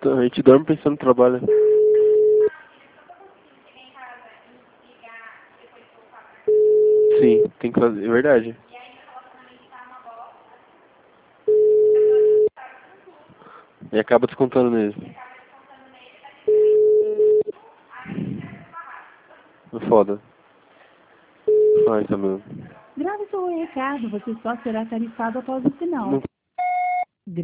Então, a gente dorme pensando no trabalho. Sim, tem que fazer, é verdade. E acaba descontando nele. É foda. Ai, tá mesmo. Grave seu recado, você só será tarifado após o sinal. Não